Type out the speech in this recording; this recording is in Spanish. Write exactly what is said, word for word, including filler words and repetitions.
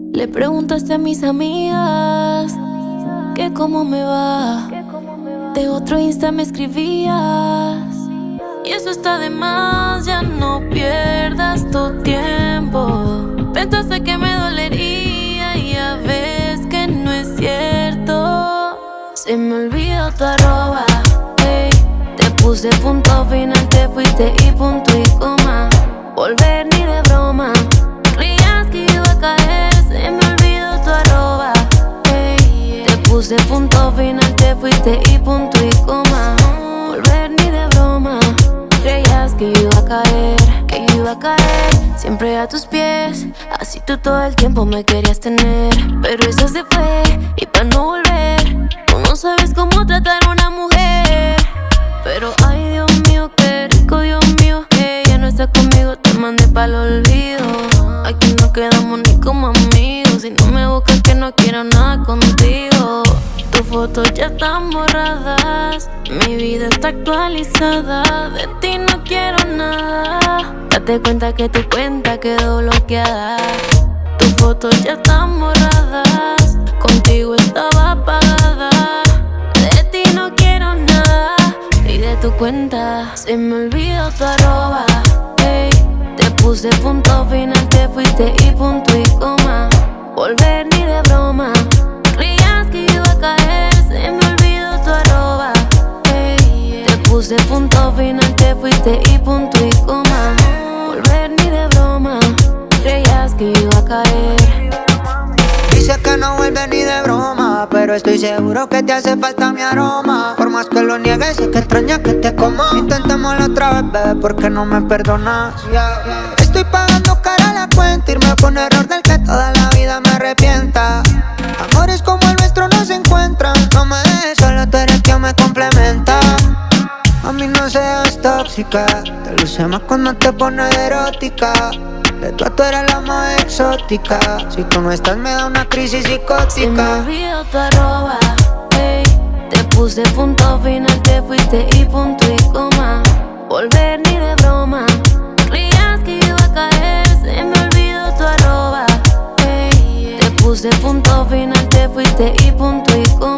Le preguntaste a mis amigas que cómo me va. De otro Insta me escribías y eso está de más. Ya no pierdas tu tiempo. Pensaste que me dolería y ya ves que no es cierto. Se me olvidó tu arroba, hey. Te puse punto final, te fuiste y punto y coma. Volver ni de broma. Creías que iba a caer, se me olvidó tu arroba, hey. Te puse punto final, te fuiste y punto y coma. Volver ni de broma. Creías que iba a caer, que iba a caer. Siempre a tus pies, así tú todo el tiempo me querías tener. Pero eso se fue, y para no volver, tú no sabes cómo tratar a una mujer. Pero ay Dios mío, qué rico, Dios mío, que ella no está conmigo, te mandé pa'l olvido. Aquí no quedamos ni como amigos, si no me buscas que no quiero nada contigo. Tus fotos ya están borradas, mi vida está actualizada. De ti no quiero nada, date cuenta que tu cuenta quedó bloqueada. Tus fotos ya están borradas, contigo estaba apagada. De ti no quiero nada, y de tu cuenta se me olvidó tu arroba, hey. Te puse punto final, te fuiste y punto y coma. Volver ni de broma. Creías que iba a caer, se me olvidó tu arroba, hey. Te puse punto final, te fuiste y punto y coma. Volver ni de broma. Creías que iba a caer. Dice que no vuelve ni de broma, pero estoy seguro que te hace falta mi aroma. Por más que lo niegues, sé que extraña que te coma. Intentémoslo otra vez, bebé, porque no me perdonas, yeah, yeah. Estoy pagando cara la cuenta, irme por un error del que toda la vida me arrepienta. Amores como el nuestro no se encuentran. No me dejes solo, tú eres quien me complementa. A mí no seas tóxica, te luce más cuando te pones erótica. De tú a tú eres la más exótica. Si tú no estás me da una crisis psicótica. Se me olvidó tu arroba, hey. Te puse punto final, te fuiste y punto y coma. Volver ni de broma. Creías que iba a caer, se me olvidó tu arroba, hey. Te puse punto final, te fuiste y punto y coma.